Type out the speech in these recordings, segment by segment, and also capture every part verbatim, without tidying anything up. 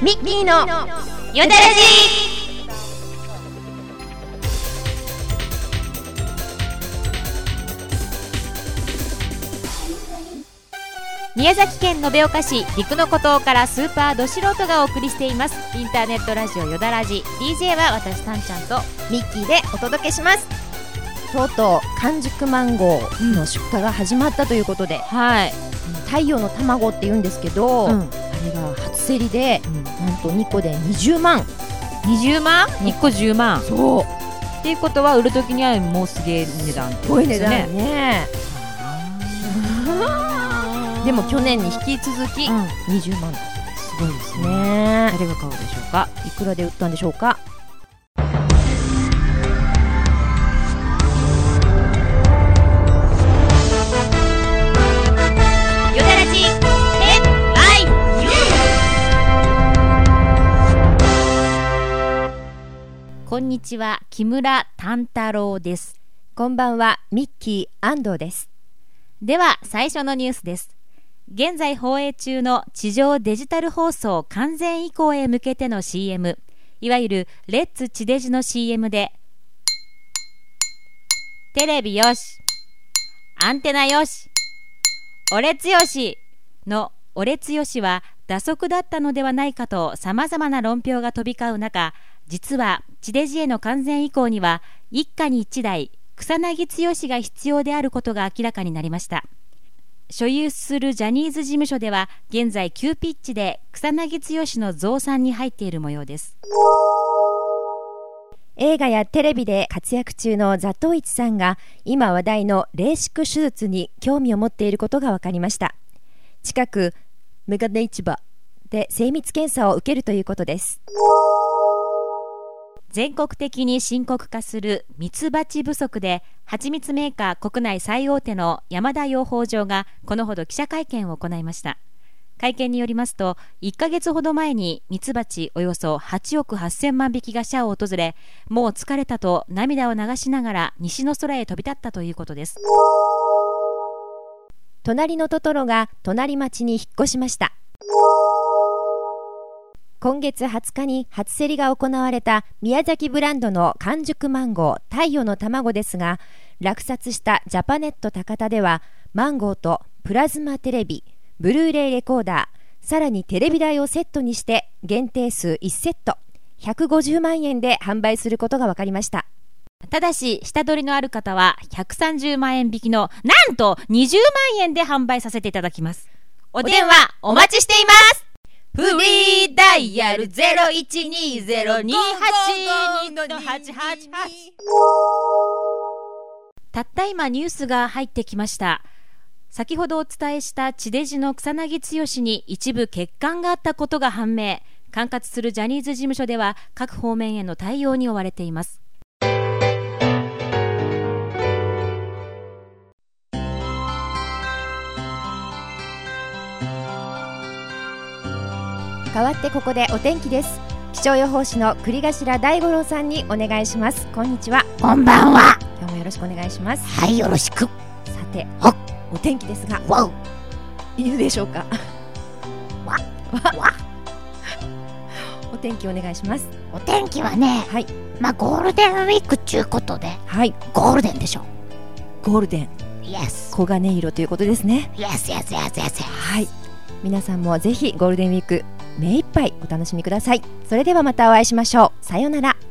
ミッキーのよだらじ。宮崎県延岡市陸の孤島からスーパーど素人がお送りしていますインターネットラジオよだらじ。 ディージェー は私たんちゃんとミッキーでお届けします。とうとう完熟マンゴーの出荷が始まったということで、うん、はい、太陽の卵って言うんですけど、うん、あれが初競りで、うん、なんとにこでにじゅうまん。 にじゅうまん、いっこじゅうまん。 そうっていうことは売るときにはもうすげえ値段ってことですよね。 すごい値段ね。でも去年に引き続きにじゅうまん、うん、すごいですね。 誰が買うでしょうか。 いくらで売ったんでしょうか。 よだらじヘッライン。こんにちは、木村丹太郎です。 こんばんは、ミッキー安藤です。 では最初のニュースです。現在放映中の地上デジタル放送完全移行へ向けての シーエム、 いわゆるレッツ地デジの シーエム で、テレビよし、アンテナよし、オレツよしのオレツよしは打足だったのではないかと様々な論評が飛び交う中、実は地デジへの完全移行には一家に一台草薙剛が必要であることが明らかになりました。所有するジャニーズ事務所では現在急ピッチで草薙剛の増産に入っている模様です。 映画やテレビで活躍中のザトウイチさんが今話題のレーシック手術に興味を持っていることが分かりました。近くメガネ市場で精密検査を受けるということです。 全国的に深刻化するミツバチ不足で、蜂蜜メーカー国内最大手の山田養蜂場がこのほど記者会見を行いました。会見によりますと、いっかげつほど前にミツバチおよそはちおくはっせんまんびきが社を訪れ、もう疲れたと涙を流しながら西の空へ飛び立ったということです。 隣のトトロが隣町に引っ越しました。今月はつかに初競りが行われた宮崎ブランドの完熟マンゴー太陽の卵ですが、落札したジャパネット高田ではマンゴーとプラズマテレビ、ブルーレイレコーダー、さらにテレビ台をセットにして限定数いちセットひゃくごじゅうまんえんで販売することが分かりました。 ただし下取りのある方はひゃくさんじゅうまんえん引きのなんとにじゅうまんえんで販売させていただきます。お電話お待ちしています。フリーダイヤル ゼロいちにゼロにはちにのはちはちはち。 たった今ニュースが入ってきました。先ほどお伝えした地デジの草薙剛に一部欠陥があったことが判明。管轄するジャニーズ事務所では各方面への対応に追われています。 代わってここでお天気です。気象予報士の栗頭大五郎さんにお願いします。こんにちは。 こんばんは。 今日もよろしくお願いします。 はい、よろしく。 さて、お天気ですが、 わいいでしょうか。 わわお天気お願いします。 お天気はね、はい、まあゴールデンウィークちゅうことで、はい、ゴールデンでしょ。 ゴールデン、 Yes、 黄金色ということですね。 Yes yes yes yes yes。 はい、皆さんもぜひゴールデンウィーク目いっぱいお楽しみください。それではまたお会いしましょう。さようなら。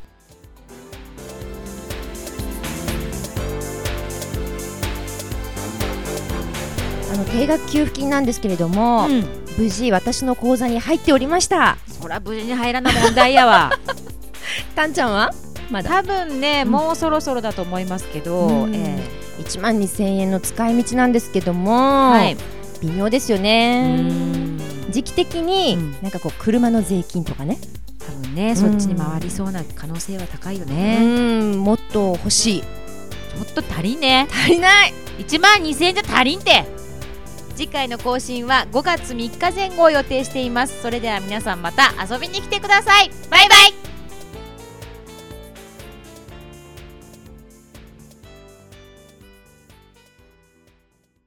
あの定額給付金なんですけれども、うん、無事私の口座に入っておりました。 そら無事に入らな問題やわ。 たんちゃんはまだ多分ね、うん、もうそろそろだと思いますけど、うん、えー、いちまんにせんえんの使い道なんですけども、はい、微妙ですよね。うん、時期的に、うん、なんかこう車の税金とかね、 多分ね、うん、そっちに回りそうな可能性は高いよね。 うん、もっと欲しい。ちょっと足りんね。 足りない。 いちまんにせんえんじゃ足りんて。次回の更新はごがつみっかぜん後を予定しています。それでは皆さんまた遊びに来てください。バイバイ。